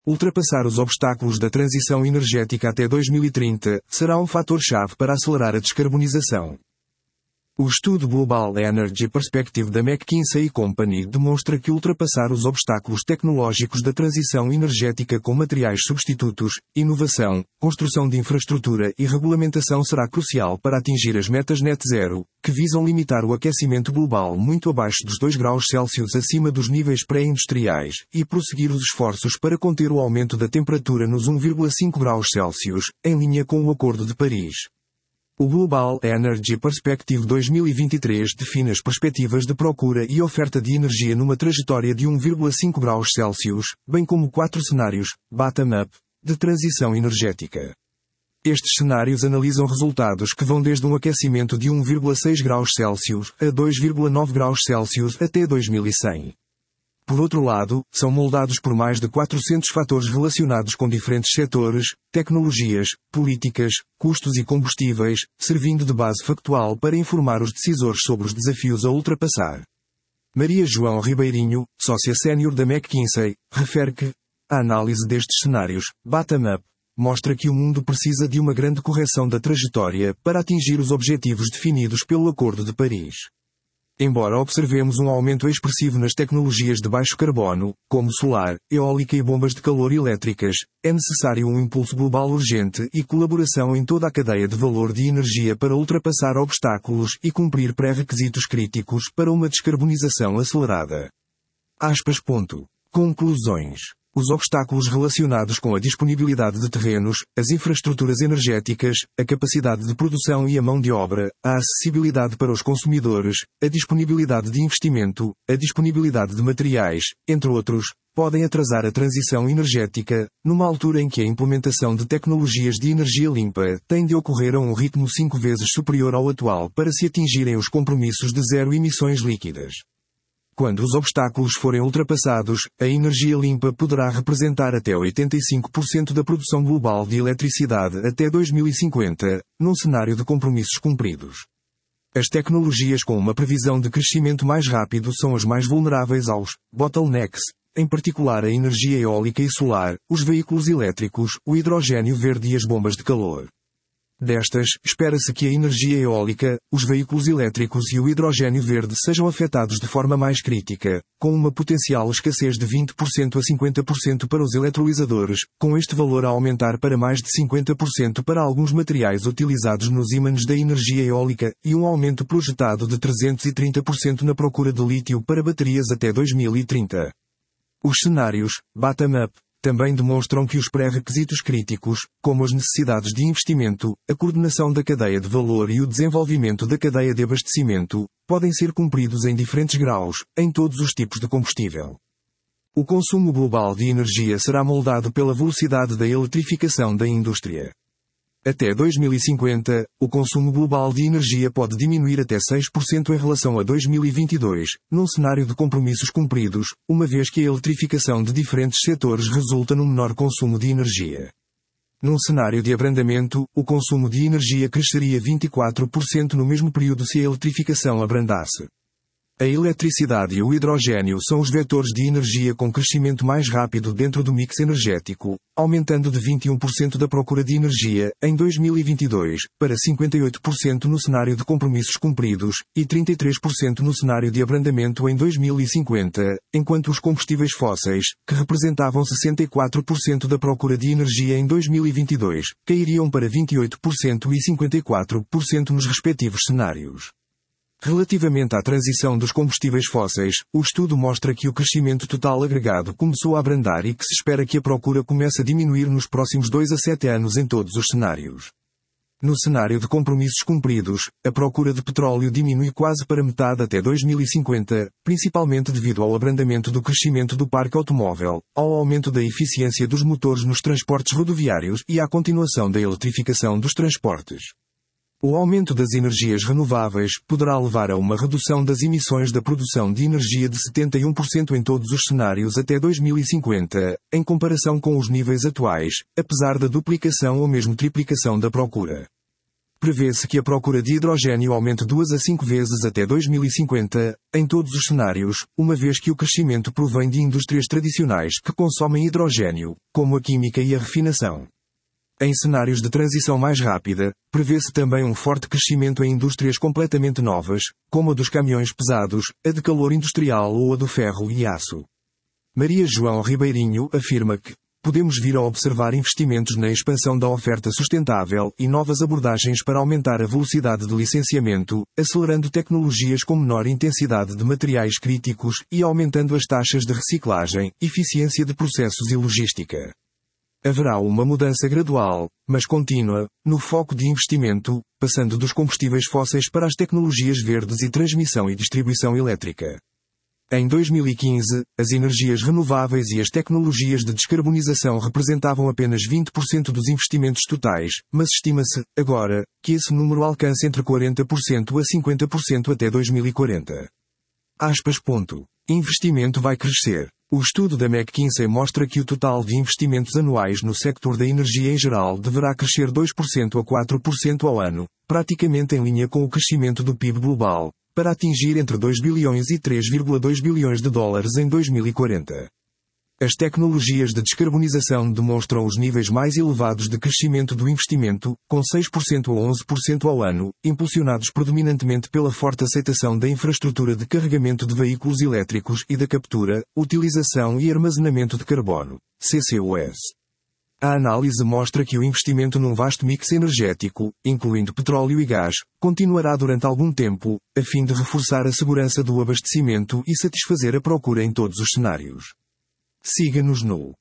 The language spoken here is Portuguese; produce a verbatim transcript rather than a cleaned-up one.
Ultrapassar os obstáculos da transição energética até dois mil e trinta será um fator-chave para acelerar a descarbonização. O estudo Global Energy Perspective da McKinsey e Company demonstra que ultrapassar os obstáculos tecnológicos da transição energética com materiais substitutos, inovação, construção de infraestrutura e regulamentação será crucial para atingir as metas net zero, que visam limitar o aquecimento global muito abaixo dos dois graus Celsius acima dos níveis pré-industriais, e prosseguir os esforços para conter o aumento da temperatura nos um vírgula cinco graus Celsius, em linha com o Acordo de Paris. O Global Energy Perspective dois mil e vinte e três define as perspectivas de procura e oferta de energia numa trajetória de um vírgula cinco graus Celsius, bem como quatro cenários, bottom-up, de transição energética. Estes cenários analisam resultados que vão desde um aquecimento de um vírgula seis graus Celsius a dois vírgula nove graus Celsius até dois mil e cem. Por outro lado, são moldados por mais de quatrocentos fatores relacionados com diferentes setores, tecnologias, políticas, custos e combustíveis, servindo de base factual para informar os decisores sobre os desafios a ultrapassar. Maria João Ribeirinho, sócia sénior da McKinsey, refere que a análise destes cenários, bottom-up, mostra que o mundo precisa de uma grande correção da trajetória para atingir os objetivos definidos pelo Acordo de Paris. Embora observemos um aumento expressivo nas tecnologias de baixo carbono, como solar, eólica e bombas de calor elétricas, é necessário um impulso global urgente e colaboração em toda a cadeia de valor de energia para ultrapassar obstáculos e cumprir pré-requisitos críticos para uma descarbonização acelerada. Aspas. Ponto. Conclusões. Os obstáculos relacionados com a disponibilidade de terrenos, as infraestruturas energéticas, a capacidade de produção e a mão de obra, a acessibilidade para os consumidores, a disponibilidade de investimento, a disponibilidade de materiais, entre outros, podem atrasar a transição energética, numa altura em que a implementação de tecnologias de energia limpa tem de ocorrer a um ritmo cinco vezes superior ao atual para se atingirem os compromissos de zero emissões líquidas. Quando os obstáculos forem ultrapassados, a energia limpa poderá representar até oitenta e cinco por cento da produção global de eletricidade até dois mil e cinquenta, num cenário de compromissos cumpridos. As tecnologias com uma previsão de crescimento mais rápido são as mais vulneráveis aos bottlenecks, em particular a energia eólica e solar, os veículos elétricos, o hidrogênio verde e as bombas de calor. Destas, espera-se que a energia eólica, os veículos elétricos e o hidrogênio verde sejam afetados de forma mais crítica, com uma potencial escassez de vinte por cento a cinquenta por cento para os eletrolisadores, com este valor a aumentar para mais de cinquenta por cento para alguns materiais utilizados nos ímãs da energia eólica, e um aumento projetado de trezentos e trinta por cento na procura de lítio para baterias até dois mil e trinta. Os cenários, bottom-up, também demonstram que os pré-requisitos críticos, como as necessidades de investimento, a coordenação da cadeia de valor e o desenvolvimento da cadeia de abastecimento, podem ser cumpridos em diferentes graus, em todos os tipos de combustível. O consumo global de energia será moldado pela velocidade da eletrificação da indústria. Até dois mil e cinquenta, o consumo global de energia pode diminuir até seis por cento em relação a dois mil e vinte e dois, num cenário de compromissos cumpridos, uma vez que a eletrificação de diferentes setores resulta num menor consumo de energia. Num cenário de abrandamento, o consumo de energia cresceria vinte e quatro por cento no mesmo período se a eletrificação abrandasse. A eletricidade e o hidrogênio são os vetores de energia com crescimento mais rápido dentro do mix energético, aumentando de vinte e um por cento da procura de energia, em dois mil e vinte e dois, para cinquenta e oito por cento no cenário de compromissos cumpridos, e trinta e três por cento no cenário de abrandamento em dois mil e cinquenta, enquanto os combustíveis fósseis, que representavam sessenta e quatro por cento da procura de energia em dois mil e vinte e dois, cairiam para vinte e oito por cento e cinquenta e quatro por cento nos respectivos cenários. Relativamente à transição dos combustíveis fósseis, o estudo mostra que o crescimento total agregado começou a abrandar e que se espera que a procura comece a diminuir nos próximos dois a sete anos em todos os cenários. No cenário de compromissos cumpridos, a procura de petróleo diminui quase para metade até dois mil e cinquenta, principalmente devido ao abrandamento do crescimento do parque automóvel, ao aumento da eficiência dos motores nos transportes rodoviários e à continuação da eletrificação dos transportes. O aumento das energias renováveis poderá levar a uma redução das emissões da produção de energia de setenta e um por cento em todos os cenários até dois mil e cinquenta, em comparação com os níveis atuais, apesar da duplicação ou mesmo triplicação da procura. prevê-se que a procura de hidrogênio aumente duas a cinco vezes até dois mil e cinquenta, em todos os cenários, uma vez que o crescimento provém de indústrias tradicionais que consomem hidrogênio, como a química e a refinação. Em cenários de transição mais rápida, prevê-se também um forte crescimento em indústrias completamente novas, como a dos caminhões pesados, a de calor industrial ou a do ferro e aço. Maria João Ribeirinho afirma que podemos vir a observar investimentos na expansão da oferta sustentável e novas abordagens para aumentar a velocidade de licenciamento, acelerando tecnologias com menor intensidade de materiais críticos e aumentando as taxas de reciclagem, eficiência de processos e logística. Haverá uma mudança gradual, mas contínua, no foco de investimento, passando dos combustíveis fósseis para as tecnologias verdes e transmissão e distribuição elétrica. Em dois mil e quinze, as energias renováveis e as tecnologias de descarbonização representavam apenas vinte por cento dos investimentos totais, mas estima-se, agora, que esse número alcance entre quarenta por cento a cinquenta por cento até dois mil e quarenta. Aspas. Ponto. Investimento vai crescer. O estudo da McKinsey mostra que o total de investimentos anuais no sector da energia em geral deverá crescer dois por cento a quatro por cento ao ano, praticamente em linha com o crescimento do P I B global, para atingir entre dois bilhões e três vírgula dois bilhões de dólares em dois mil e quarenta. As tecnologias de descarbonização demonstram os níveis mais elevados de crescimento do investimento, com seis por cento a onze por cento ao ano, impulsionados predominantemente pela forte aceitação da infraestrutura de carregamento de veículos elétricos e da captura, utilização e armazenamento de carbono, C C U S. A análise mostra que o investimento num vasto mix energético, incluindo petróleo e gás, continuará durante algum tempo, a fim de reforçar a segurança do abastecimento e satisfazer a procura em todos os cenários. Siga-nos no